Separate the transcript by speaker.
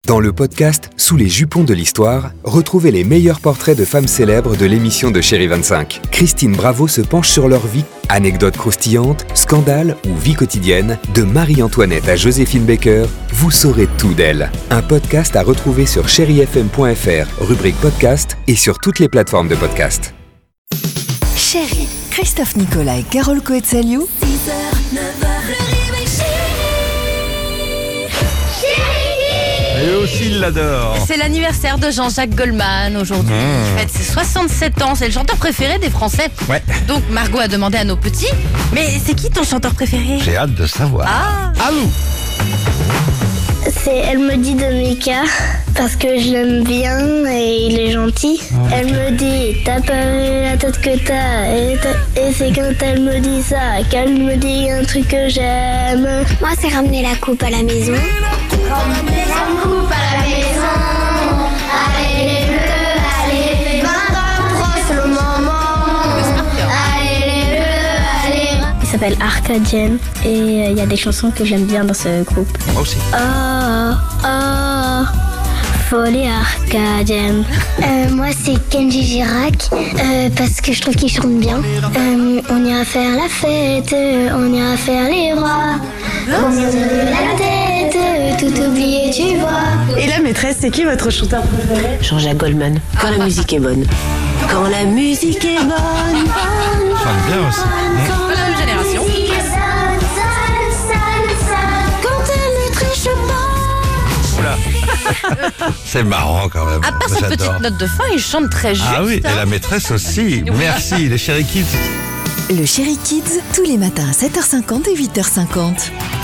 Speaker 1: Dans le podcast Sous les jupons de l'histoire, retrouvez les meilleurs portraits de femmes célèbres de l'émission de Chérie 25. Christine Bravo se penche sur leur vie. Anecdotes croustillantes, scandales ou vie quotidienne, de Marie-Antoinette à Joséphine Baker, vous saurez tout d'elle. Un podcast à retrouver sur chérifm.fr, rubrique podcast et sur toutes les plateformes de podcast.
Speaker 2: Chérie, Christophe Nicolas et Carole Coetzaliou.
Speaker 3: 6h, 9h, le réveil
Speaker 4: Et aussi, il l'adore.
Speaker 5: C'est l'anniversaire de Jean-Jacques Goldman aujourd'hui. Il fête ses 67 ans. C'est le chanteur préféré des Français.
Speaker 4: Ouais.
Speaker 5: Donc Margot a demandé à nos petits, mais c'est qui ton chanteur préféré?
Speaker 4: J'ai hâte de savoir. À vous.
Speaker 6: Elle me dit de Mika parce que je l'aime bien et il est gentil. Elle me dit t'as pas vu la tête que t'as et c'est quand elle me dit ça qu'elle me dit un truc que j'aime. Moi c'est ramener la coupe à la maison. Ramener la coupe à la maison. Allez les bleus, allez 20 ans, proche le moment. Allez les bleus, allez. Il s'appelle Arcadienne et il y a des chansons que j'aime bien dans ce groupe.
Speaker 4: Moi aussi.
Speaker 6: Oh, folie arcadienne. Moi c'est Kenji Girac parce que je trouve qu'il chante bien. On ira faire la fête, on ira faire les rois. On ira de la tête, tout oublier tu vois.
Speaker 7: Et la maîtresse, c'est qui votre chanteur préféré?
Speaker 8: Jean-Jacques Goldman. Quand la musique est bonne. Quand la musique est bonne.
Speaker 4: Chante bien aussi.
Speaker 5: Pas la même génération.
Speaker 6: Quand elle ne triche pas.
Speaker 4: Oula. C'est marrant quand même.
Speaker 5: À part cette
Speaker 4: J'adore.
Speaker 5: petite note de fin, il chante très juste.
Speaker 4: Ah oui, et
Speaker 5: hein.
Speaker 4: la maîtresse aussi.
Speaker 5: Oui.
Speaker 4: Merci, les Chéri Kids.
Speaker 2: Le Chérie Kids, tous les matins à 7h50 et 8h50.